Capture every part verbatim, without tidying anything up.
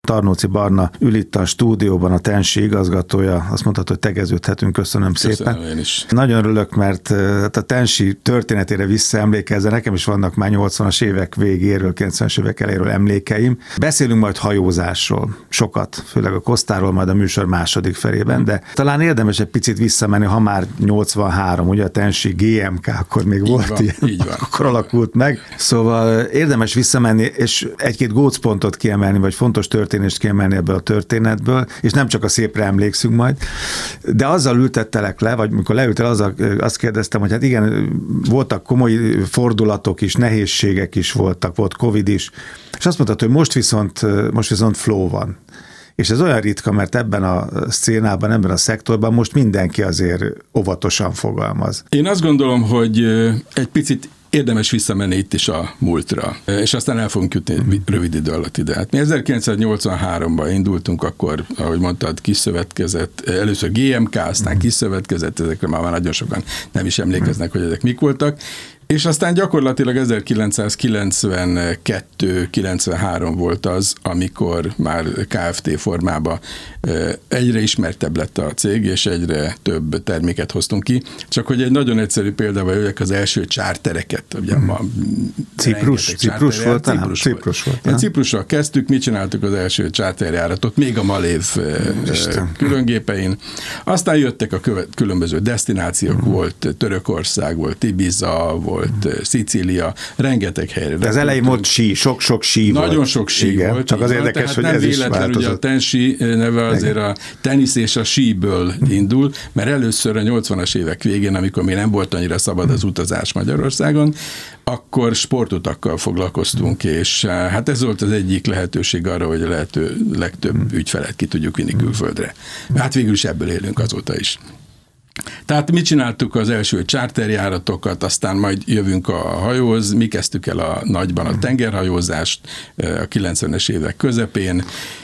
Tarnóci Barna ül itt a stúdióban, a Tensi igazgatója, azt mondhatod, hogy tegeződhetünk, köszönöm, köszönöm szépen. Köszönöm én is. Nagyon örülök, mert a Tensi történetére visszaemlékezve, nekem is vannak már nyolcvanas évek végéről, kilencvenes évek elejéről emlékeim. Beszélünk majd hajózásról, sokat, főleg a Kosztáról, majd a műsor második felében, de talán érdemes egy picit visszamenni, ha már nyolcvanhárom, ugye a Tensi gé em ká, akkor még így volt van, ilyen, így van. akkor alakult meg. Szóval érdemes visszamenni, és egy-két gócpontot kiemelni, vagy fontos történést kiemelni ebből a történetből, és nem csak a szépre emlékszünk majd, de azzal ültettelek le, vagy mikor leültél, azzal, azt kérdeztem, hogy hát igen, voltak komoly fordulatok is, nehézségek is voltak, volt Covid is, és azt mondtad, hogy most viszont, most viszont flow van. És ez olyan ritka, mert ebben a szcénában, ebben a szektorban most mindenki azért óvatosan fogalmaz. Én azt gondolom, hogy egy picit érdemes visszamenni itt is a múltra, és aztán el fogunk jutni rövid idő alatt ide. Hát mi ezerkilencszáznyolcvanháromban indultunk, akkor, ahogy mondtad, kiszövetkezett, először gé em ká, aztán kiszövetkezett, ezekre már nagyon sokan nem is emlékeznek, hogy ezek mik voltak, és aztán gyakorlatilag ezerkilencszázkilencvenkettő kilencvenhárom volt az, amikor már ká ef té formában egyre ismertebb lett a cég, és egyre több terméket hoztunk ki. Csak hogy egy nagyon egyszerű példával jöjjek, az első csártereket. Ugye hmm. ma Ciprus, Ciprus volt? Ciprus, Ciprus volt. volt. Ciprussal kezdtük, mi csináltuk az első csárterjáratot, még a Malév különgépein. Aztán jöttek a követ, különböző desztinációk, hmm. volt Törökország, volt Ibiza, volt Szicília, rengeteg helyre. De az elején volt sí, sok-sok sí volt. Nagyon sok sí igen, volt. Csak az érdekes, hogy ez is változott. Ugye a Tensi neve azért igen. A tenisz és a síből indul, mert először a nyolcvanas évek végén, amikor még nem volt annyira szabad az utazás Magyarországon, akkor sportutakkal foglalkoztunk, és hát ez volt az egyik lehetőség arra, hogy a lehető legtöbb ügyfelet ki tudjuk vinni külföldre. Hát végül is ebből élünk azóta is. Tehát mi csináltuk az első charterjáratokat, aztán majd jövünk a hajóhoz, mi kezdtük el a nagyban a tengerhajózást a kilencvenes évek közepén,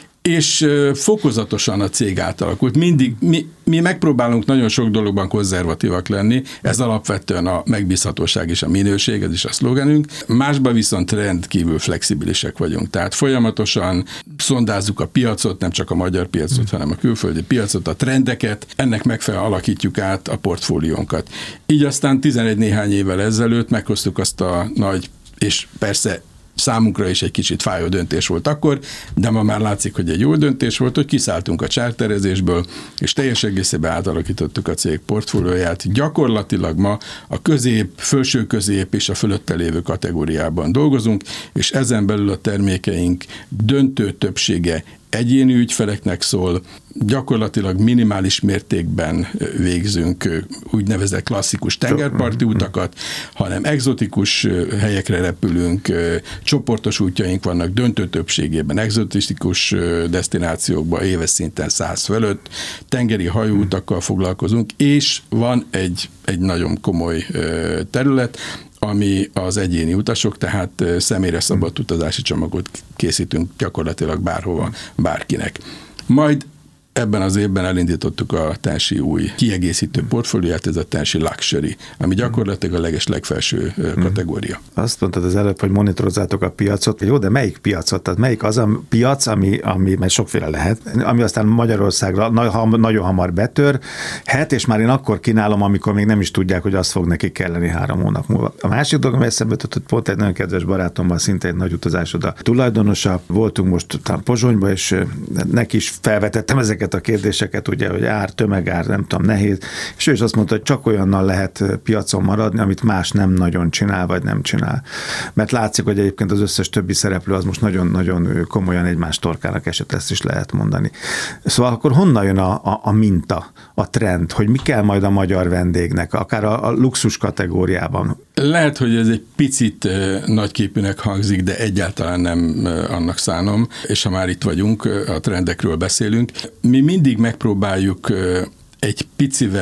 és fokozatosan a cég átalakult. Mindig, mi, mi megpróbálunk nagyon sok dologban konzervatívak lenni, ez alapvetően a megbízhatóság és a minőség, ez is a szlogenünk. Másban viszont rendkívül flexibilisek vagyunk, tehát folyamatosan szondázzuk a piacot, nem csak a magyar piacot, hanem a külföldi piacot, a trendeket, ennek megfelelően alakítjuk át a portfóliónkat. Így aztán tizenegy néhány évvel ezelőtt meghoztuk azt a nagy, és persze számunkra is egy kicsit fájó döntés volt akkor, de ma már látszik, hogy egy jó döntés volt, hogy kiszálltunk a charterezésből, és teljes egészében átalakítottuk a cég portfólióját. Gyakorlatilag ma a közép, felső közép és a fölötte lévő kategóriában dolgozunk, és ezen belül a termékeink döntő többsége egyéni ügyfeleknek szól, gyakorlatilag minimális mértékben végzünk úgynevezett klasszikus tengerparti utakat, hanem egzotikus helyekre repülünk, csoportos útjaink vannak döntő többségében, egzotikus desztinációkban éves szinten száz fölött, tengeri hajóutakkal foglalkozunk, és van egy, egy nagyon komoly terület, ami az egyéni utasok, tehát személyre szabott utazási csomagot készítünk gyakorlatilag bárhova, bárkinek. Majd ebben az évben elindítottuk a Tensi új kiegészítő portfólióját, ez a Tensi Luxury, ami gyakorlatilag a leges legfelső kategória. Azt mondtad az előbb, hogy monitorozzátok a piacot. Jó, de melyik piacot? Tehát melyik az a piac, ami, ami mert sokféle lehet, ami aztán Magyarországra nagyon hamar betörhet, és már én akkor kínálom, amikor még nem is tudják, hogy azt fog neki kelleni három hónap múlva. A másik dolog, ami eszembe jutott, hogy pont egy nagyon kedves barátommal, szinte egy nagy utazásod a tulajdonosa, voltunk most talán Pozsonyba, és neki is felvetettem ezeket a kérdéseket, ugye, hogy ár, tömegár, nem tudom, nehéz, és ő is azt mondta, hogy csak olyannal lehet piacon maradni, amit más nem nagyon csinál, vagy nem csinál. Mert látszik, hogy egyébként az összes többi szereplő az most nagyon-nagyon komolyan egymás torkának esett, ezt is lehet mondani. Szóval akkor honnan jön a, a, a minta, a trend, hogy mi kell majd a magyar vendégnek, akár a, a luxus kategóriában? Lehet, hogy ez egy picit nagyképűnek hangzik, de egyáltalán nem annak szánom, és ha már itt vagyunk, a trendekről beszélünk, mi mindig megpróbáljuk egy picivel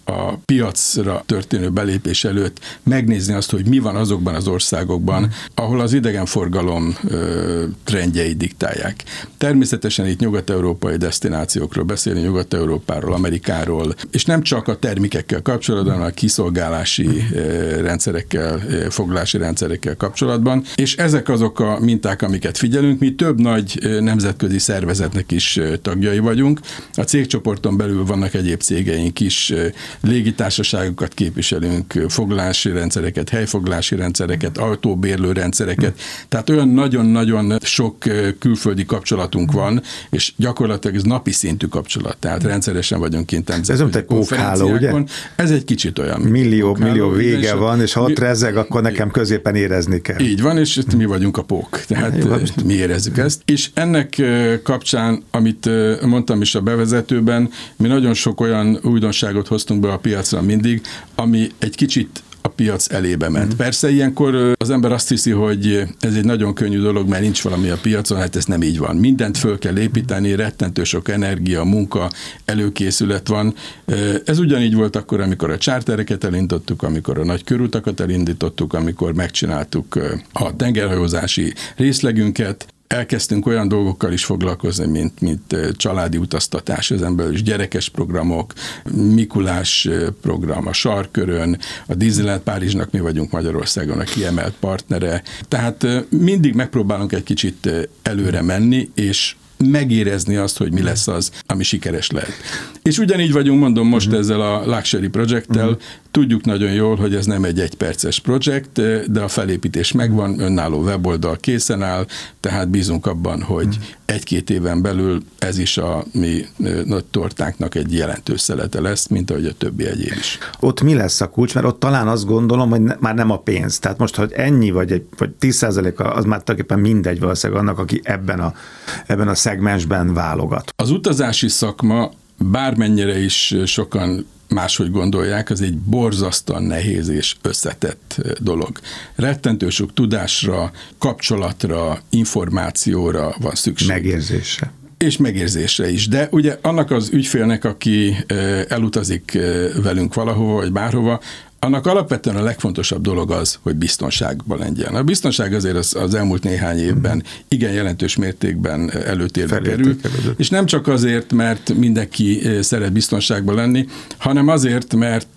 a piacra történő belépés előtt megnézni azt, hogy mi van azokban az országokban, ahol az idegenforgalom ö, trendjei diktálják. Természetesen itt nyugat-európai desztinációkról beszélni, Nyugat-Európáról, Amerikáról, és nem csak a termékekkel kapcsolatban, hanem a kiszolgálási ö, rendszerekkel, ö, foglalási rendszerekkel kapcsolatban, és ezek azok a minták, amiket figyelünk. Mi több nagy ö, nemzetközi szervezetnek is ö, tagjai vagyunk. A cégcsoporton belül vannak egyéb cégeink is, ö, légitársaságokat képviselünk, foglalási rendszereket, helyfoglalási rendszereket, autóbérlő rendszereket, tehát olyan nagyon-nagyon sok külföldi kapcsolatunk van, és gyakorlatilag ez napi szintű kapcsolat, tehát rendszeresen vagyunk kint nemzetközi konferenciákon. Ez egy kicsit olyan. Millió, millió vége és van, és ha ott rezeg, akkor nekem középen érezni kell. Így van, és mi vagyunk a pók, tehát mi érezzük ezt. És ennek kapcsán, amit mondtam is a bevezetőben, mi nagyon sok olyan újdonságot hoztunk be a piacra mindig, ami egy kicsit a piac elébe ment. Mm. Persze ilyenkor az ember azt hiszi, hogy ez egy nagyon könnyű dolog, mert nincs valami a piacon, hát ez nem így van. Mindent föl kell építeni, rettentő sok energia, munka, előkészület van. Ez ugyanígy volt akkor, amikor a chartereket elindítottuk, amikor a nagy körutakat elindítottuk, amikor megcsináltuk a tengerhajózási részlegünket. Elkezdtünk olyan dolgokkal is foglalkozni, mint, mint családi utaztatás, ezen belül is gyerekes programok, Mikulás program a Sarkkörön, a Disneyland Párizsnak mi vagyunk Magyarországon a kiemelt partnere. Tehát mindig megpróbálunk egy kicsit előre menni, és megérezni azt, hogy mi lesz az, ami sikeres lehet. És ugyanígy vagyunk, mondom most uh-huh. ezzel a Luxury Project-tel, uh-huh. tudjuk nagyon jól, hogy ez nem egy egyperces projekt, de a felépítés megvan, önálló weboldal készen áll, tehát bízunk abban, hogy uh-huh. egy-két éven belül ez is a mi nagy tortánknak egy jelentős szelete lesz, mint ahogy a többi egyéb is. Ott mi lesz a kulcs? Mert ott talán azt gondolom, hogy ne, már nem a pénz. Tehát most, hogy ennyi vagy, egy, vagy tíz százalék, az már tulajdonképpen mindegy valószínűleg annak, aki ebben a, ebben a szegmensben válogat. Az utazási szakma bármennyire is sokan máshogy gondolják, az egy borzasztóan nehéz és összetett dolog. Rettentő sok tudásra, kapcsolatra, információra van szükség. Megérzésre. És megérzésre is. De ugye annak az ügyfélnek, aki elutazik velünk valahova, vagy bárhova, annak alapvetően a legfontosabb dolog az, hogy biztonságban legyen. A biztonság azért az, az elmúlt néhány évben igen jelentős mértékben előtérbe kerül, és nem csak azért, mert mindenki szeret biztonságban lenni, hanem azért, mert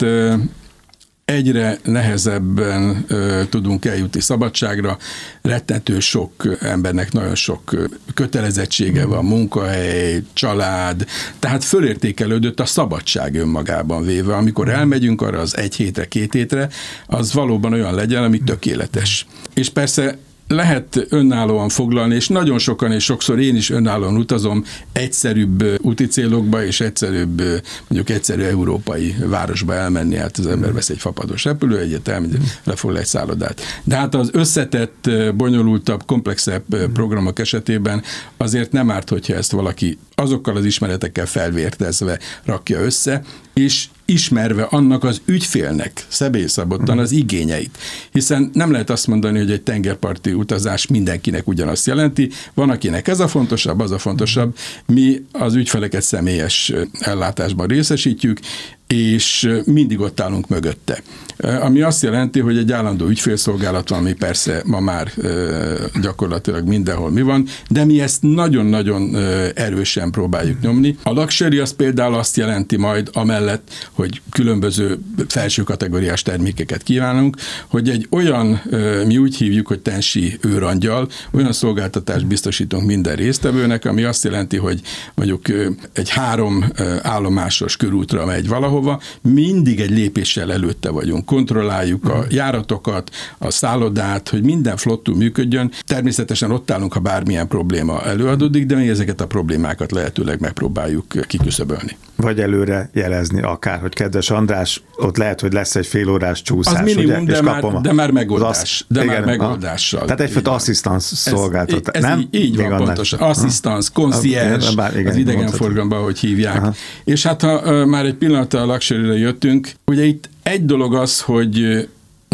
egyre nehezebben ö, tudunk eljutni szabadságra, rettentő sok embernek nagyon sok kötelezettsége van, munkahely, család, tehát fölértékelődött a szabadság önmagában véve. Amikor elmegyünk arra az egy hétre, két hétre, az valóban olyan legyen, ami tökéletes. És persze lehet önállóan foglalni, és nagyon sokan, és sokszor én is önállóan utazom egyszerűbb úti célokba, és egyszerűbb, mondjuk egyszerű európai városba elmenni, hát az ember vesz egy fapados repülőjegyet, elmegy, lefoglal egy szállodát. De hát az összetett, bonyolultabb, komplexebb programok esetében azért nem árt, hogyha ezt valaki azokkal az ismeretekkel felvértezve rakja össze, és ismerve annak az ügyfélnek személyszabottan az igényeit. Hiszen nem lehet azt mondani, hogy egy tengerparti utazás mindenkinek ugyanazt jelenti. Van, akinek ez a fontosabb, az a fontosabb. Mi az ügyfeleket személyes ellátásban részesítjük, és mindig ott állunk mögötte. Ami azt jelenti, hogy egy állandó ügyfélszolgálat van, ami persze ma már gyakorlatilag mindenhol mi van, de mi ezt nagyon-nagyon erősen próbáljuk nyomni. A luxury az például azt jelenti majd amellett, hogy különböző felső kategóriás termékeket kívánunk, hogy egy olyan, mi úgy hívjuk, hogy tensi őrangyal, olyan szolgáltatást biztosítunk minden résztvevőnek, ami azt jelenti, hogy mondjuk egy három állomásos körútra megy valahova, mindig egy lépéssel előtte vagyunk. Kontrolláljuk a járatokat, a szállodát, hogy minden flottul működjön. Természetesen ott állunk, ha bármilyen probléma előadódik, de mi ezeket a problémákat lehetőleg megpróbáljuk kiküszöbölni. Vagy előre jelezni akár, hogy kedves András, ott lehet, hogy lesz egy félórás csúszás. Az minimum, ugye? de, már, a, de már megoldás. Az, de igen, már megoldással. Tehát egyfajta asszisztans szolgáltatás. Ez, ez nem? Így, így van, pontosan. Asszisztans, concierge, az idegenforgalomban, hogy hívják. Aha. És hát ha már egy pillanattal a luxury-re jöttünk, ugye itt egy dolog az, hogy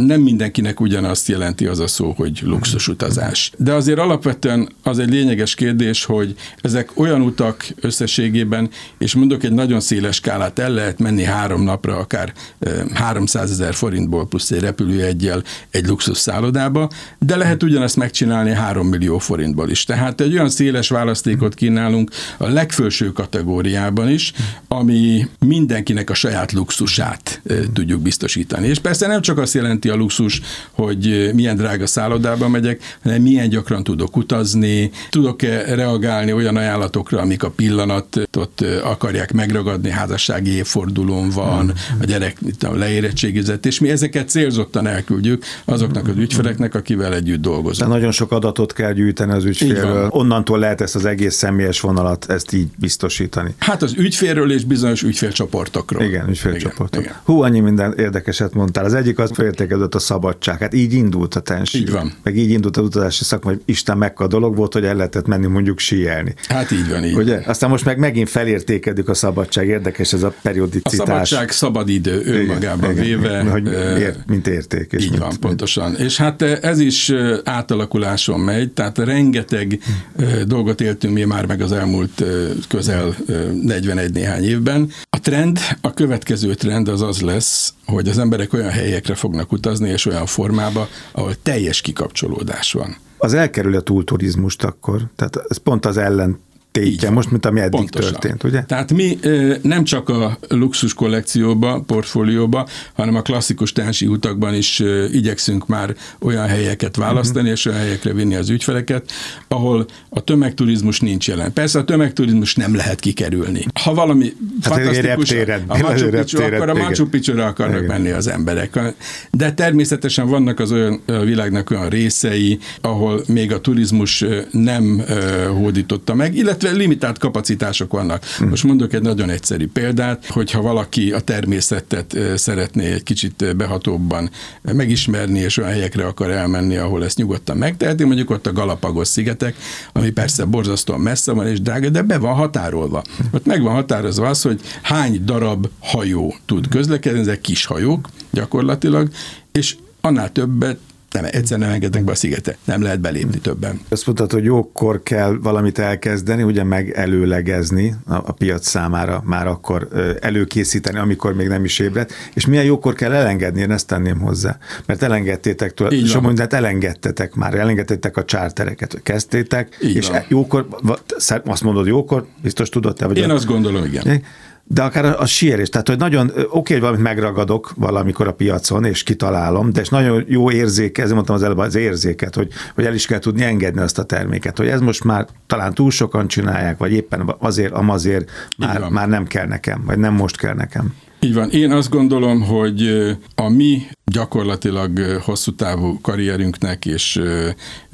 nem mindenkinek ugyanazt jelenti az a szó, hogy luxusutazás. De azért alapvetően az egy lényeges kérdés, hogy ezek olyan utak összességében, és mondok egy nagyon széles skálát, el lehet menni három napra, akár háromszázezer forintból plusz egy repülőjeggyel egy luxus szállodába, de lehet ugyanezt megcsinálni három millió forintból is. Tehát egy olyan széles választékot kínálunk a legfelső kategóriában is, ami mindenkinek a saját luxusát e, tudjuk biztosítani. És persze nem csak azt jelenti a luxus, hogy milyen drága szállodában megyek, hanem milyen gyakran tudok utazni, tudok-e reagálni olyan ajánlatokra, amik a pillanatot akarják megragadni, házassági évfordulón van, a gyerek leérettségizett, és mi ezeket célzottan elküldjük azoknak az ügyfeleknek, akivel együtt dolgozunk. De nagyon sok adatot kell gyűjteni az ügyfélről. Onnantól lehet ezt az egész személyes vonalat, ezt így biztosítani. Hát az ügyfélről és bizonyos ügyfélcsoportokról. Igen, ügyfélcsoportok. Igen, Hú, annyi minden érdekeset mondtál. Az egyik az felértékelődött a szabadság. Hát így indult a tensíl. Így van. Meg így indult az utazási szakma, hogy Isten mekka dolog volt, hogy el lehetett menni mondjuk síelni. Hát így van, így. Ugye? Aztán most meg megint felértékedik a szabadság. Érdekes ez a periodicitás. A szabadság szabadidő önmagában véve. Hogy ér, mint érték. És így mint, van, pontosan. És hát ez is átalakuláson megy, tehát rengeteg dolgot éltünk mi már meg az elmúlt közel negyvenegy néhány évben. A trend, a következő trend az az lesz, hogy az emberek olyan helyekre fognak utazni, és olyan formába, ahol teljes kikapcsolódás van. Az elkerül a túlturizmust akkor, tehát ez pont az ellen tétje most, mint ami eddig pontosan történt, ugye? Tehát mi nem csak a luxus kollekcióba, portfólióba, hanem a klasszikus tensi utakban is igyekszünk már olyan helyeket választani, uh-huh. és olyan helyekre vinni az ügyfeleket, ahol a tömegturizmus nincs jelen. Persze a tömegturizmus nem lehet kikerülni. Ha valami hát fantasztikus, a Machu Picchu, akkor a Machu Picchu-ra akarnak igen. menni az emberek. De természetesen vannak az olyan a világnak olyan részei, ahol még a turizmus nem hódította meg, illetve limitált kapacitások vannak. Hmm. Most mondok egy nagyon egyszerű példát, hogyha valaki a természetet szeretné egy kicsit behatóbban megismerni, és olyan helyekre akar elmenni, ahol ezt nyugodtan megteheti, mondjuk ott a Galapagos-szigetek, ami persze borzasztóan messze van és drága, de be van határolva. Ott meg van határozva az, hogy hány darab hajó tud közlekedni, ezek kis hajók gyakorlatilag, és annál többet nem, egyszer nem engednek be a szigetet, nem lehet belépni többen. Azt mondtad, hogy jókor kell valamit elkezdeni, ugye megelőlegezni a, a piac számára, már akkor előkészíteni, amikor még nem is ébredt, és milyen jókor kell elengedni, én ezt tenném hozzá. Mert elengedtétek tőle, és mondjuk elengedtetek már, elengedtétek a chartereket, kezdtétek, így és van. Jókor, azt mondod jókor, biztos tudod te vagy. Én a... azt gondolom, igen. De akár a, a síelés, tehát hogy nagyon oké, okay, hogy valamit megragadok valamikor a piacon, és kitalálom, de és nagyon jó érzék, ezért mondtam az előbb az érzéket, hogy, hogy el is kell tudni engedni azt a terméket, hogy ez most már talán túl sokan csinálják, vagy éppen azért, amazért már, már nem kell nekem, vagy nem most kell nekem. Így van. Én azt gondolom, hogy a mi gyakorlatilag hosszú távú karrierünknek és ö,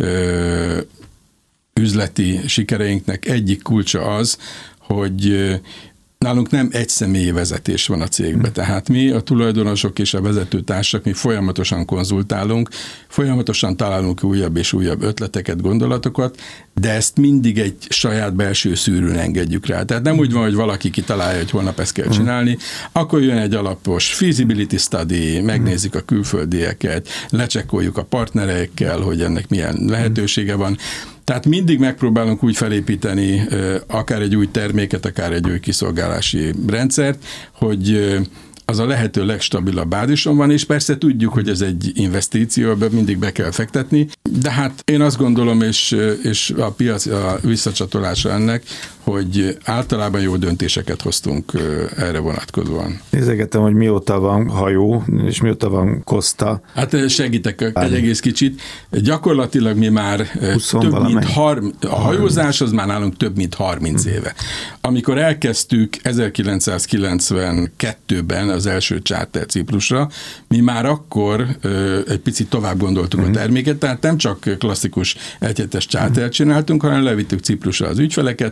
ö, üzleti sikereinknek egyik kulcsa az, hogy nálunk nem egy személyi vezetés van a cégben, tehát mi, a tulajdonosok és a vezetőtársak, mi folyamatosan konzultálunk, folyamatosan találunk újabb és újabb ötleteket, gondolatokat, de ezt mindig egy saját belső szűrőn engedjük rá. Tehát nem úgy van, hogy valaki kitalálja, hogy holnap ezt kell csinálni, akkor jön egy alapos feasibility study, megnézik a külföldieket, lecsekkoljuk a partnerekkel, hogy ennek milyen lehetősége van. Tehát mindig megpróbálunk úgy felépíteni akár egy új terméket, akár egy új kiszolgálási rendszert, hogy az a lehető legstabilabb bázison van, és persze tudjuk, hogy ez egy investíció, ebben mindig be kell fektetni, de hát én azt gondolom, és, és a piac a visszacsatolása ennek, hogy általában jó döntéseket hoztunk erre vonatkozóan. Nézegettem, hogy mióta van hajó, és mióta van Costa. Hát segítek egy egész kicsit. Gyakorlatilag mi már több mint harminc, a hajózás az már nálunk több mint harminc éve. Amikor elkezdtük ezerkilencszázkilencvenkettőben az első charter Ciprusra, mi már akkor egy picit tovább gondoltuk uh-huh. a terméket, tehát nem csak klasszikus egyhetes chartert csináltunk, hanem levittük Ciprusra az ügyfeleket, még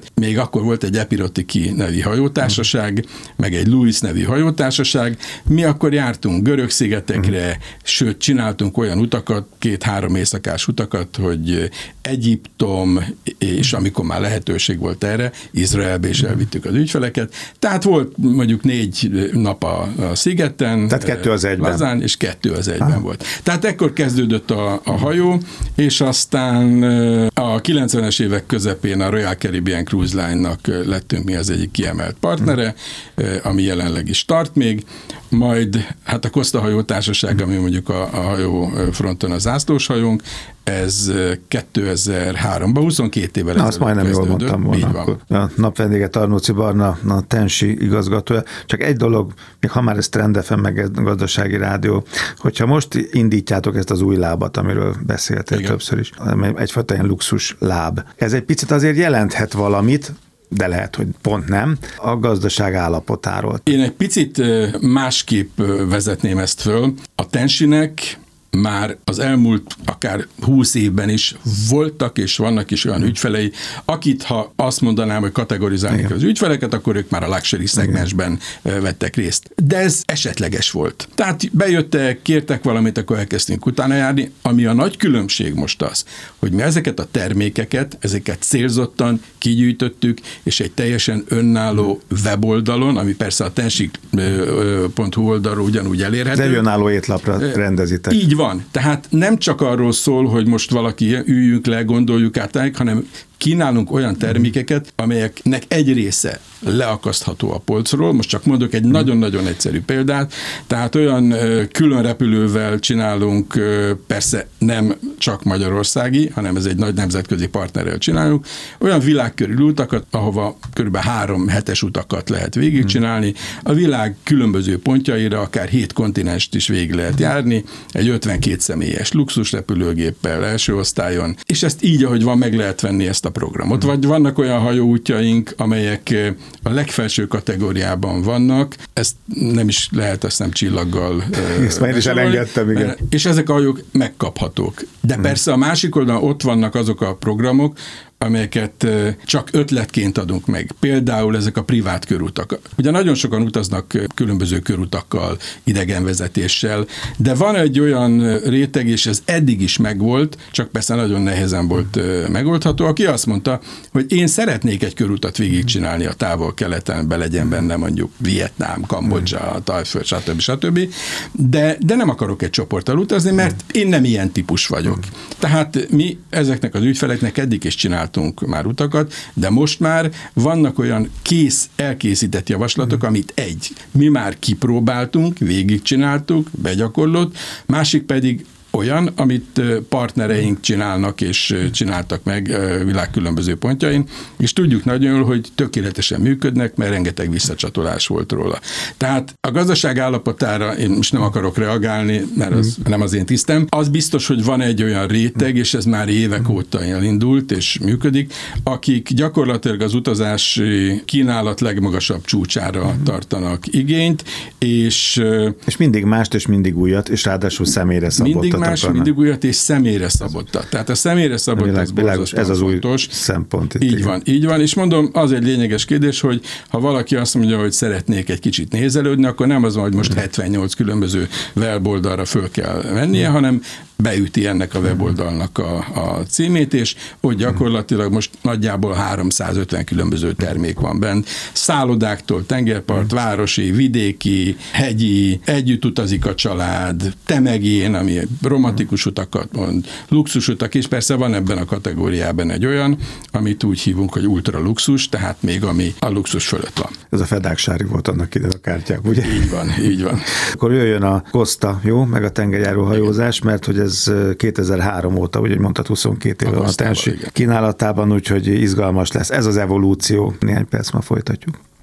akkor volt egy Epirotiki nevű hajótársaság, meg egy Louis nevű hajótársaság. Mi akkor jártunk Görög-szigetekre, uh-huh. sőt, csináltunk olyan utakat, két-három éjszakás utakat, hogy Egyiptom, és amikor már lehetőség volt erre, Izraelbe is elvittük az ügyfeleket. Tehát volt mondjuk négy nap a, a szigeten. Tehát kettő az egyben. Lazán, és kettő az egyben ah. volt. Tehát ekkor kezdődött a, a hajó, és aztán a kilencvenes évek közepén a Royal Caribbean Cruise Line-nak lettünk mi az egyik kiemelt partnere, ami jelenleg is tart még, majd hát a Costa hajótársaság, ami mondjuk a, a hajó fronton a zászlós hajónk, ez kétezer-háromban, huszonkét évvel ezelőtt azt majdnem jól mondtam volna. Akkor. A napvendége Tarnóci Barna, a Tensi igazgatója. Csak egy dolog, még ha már ez Trend ef em, meg ez gazdasági rádió, hogyha most indítjátok ezt az új lábat, amiről beszéltél Igen. többször is, egyfajta ilyen luxus láb. Ez egy picit azért jelenthet valamit, de lehet, hogy pont nem, a gazdaság állapotáról. Én egy picit másképp vezetném ezt föl. A Tensinek már az elmúlt akár húsz évben is voltak és vannak is olyan ügyfelei, akit ha azt mondanám, hogy kategorizálni az ügyfeleket, akkor ők már a luxury szegmensben Igen. vettek részt. De ez esetleges volt. Tehát bejöttek, kértek valamit, akkor elkezdtünk utána járni, ami a nagy különbség most az, hogy mi ezeket a termékeket, ezeket célzottan kigyűjtöttük, és egy teljesen önálló weboldalon, ami persze a tensik pont hu oldalról ugyanúgy elérhető. De önálló étlapra rendezitek. Így van. Tehát nem csak arról szól, hogy most valaki üljünk le, gondoljuk át, hanem kínálunk olyan termékeket, amelyeknek egy része leakasztható a polcról. Most csak mondok egy nagyon-nagyon egyszerű példát. Tehát olyan külön repülővel csinálunk, persze nem csak magyarországi, hanem ez egy nagy nemzetközi partnerrel csinálunk, olyan világkörüli utakat, ahova kb. három hetes utakat lehet végigcsinálni. A világ különböző pontjaira akár hét kontinenst is végig lehet járni, egy ötvenkét személyes luxusrepülőgéppel első osztályon, és ezt így, ahogy van, meg lehet venni ezt a programot. Vagy vannak olyan hajóútjaink, amelyek a legfelső kategóriában vannak, ezt nem is lehet, ezt nem csillaggal. Ezt már is elengedtem, igen. És ezek a hajók megkaphatók. De hmm. persze a másik oldalon ott vannak azok a programok, amelyeket csak ötletként adunk meg. Például ezek a privát körutak. Ugye nagyon sokan utaznak különböző körutakkal, idegenvezetéssel, de van egy olyan réteg, és ez eddig is megvolt, csak persze nagyon nehezen volt megoldható, aki azt mondta, hogy én szeretnék egy körutat végigcsinálni a távol-keleten, be legyen benne mondjuk Vietnám, Kambodzsa, Tajföld, stb. stb. De, de nem akarok egy csoporttal utazni, mert én nem ilyen típus vagyok. Tehát mi ezeknek az ügyfeleknek eddig is csináltunk már utakat, de most már vannak olyan kész, elkészített javaslatok, amit egy, mi már kipróbáltunk, végigcsináltuk, begyakorlott, másik pedig olyan, amit partnereink csinálnak és csináltak meg világ különböző pontjain, és tudjuk nagyon jól, hogy tökéletesen működnek, mert rengeteg visszacsatolás volt róla. Tehát a gazdaság állapotára én most nem akarok reagálni, mert az nem az én tisztem. Az biztos, hogy van egy olyan réteg, és ez már évek óta elindult és működik, akik gyakorlatilag az utazási kínálat legmagasabb csúcsára tartanak igényt, és... És mindig mást, és mindig újat, és ráadásul személyre szabottat. Más, akarnak. Mindig újat és személyre szabottat. Tehát a személyre szabottat az világos, ez az fontos. Új szempont. Itt így igen. van, így van, és mondom, az egy lényeges kérdés, hogy ha valaki azt mondja, hogy szeretnék egy kicsit nézelődni, akkor nem az van, hogy most hetvennyolc különböző weboldalra föl kell mennie, hanem beüti ennek a weboldalnak a, a címét, és hogy gyakorlatilag most nagyjából háromszázötven különböző termék van bent. Szállodáktól, tengerpart, városi, vidéki, hegyi, együtt utazik a család, temegén, ami romantikus utakat mond, luxusutak, és persze van ebben a kategóriában egy olyan, amit úgy hívunk, hogy ultra luxus, tehát még ami a luxus fölött van. Ez a fedáksári volt annak ide a kártyák, ugye? Így van, így van. Akkor jöjjön a Costa, jó? Meg a tengerjáró hajózás, mert hogy ez kétezer-három óta, ugye mondtad, huszonkét éve van a Tensi kínálatában, úgyhogy izgalmas lesz. Ez az evolúció. Néhány perc ma folytatjuk.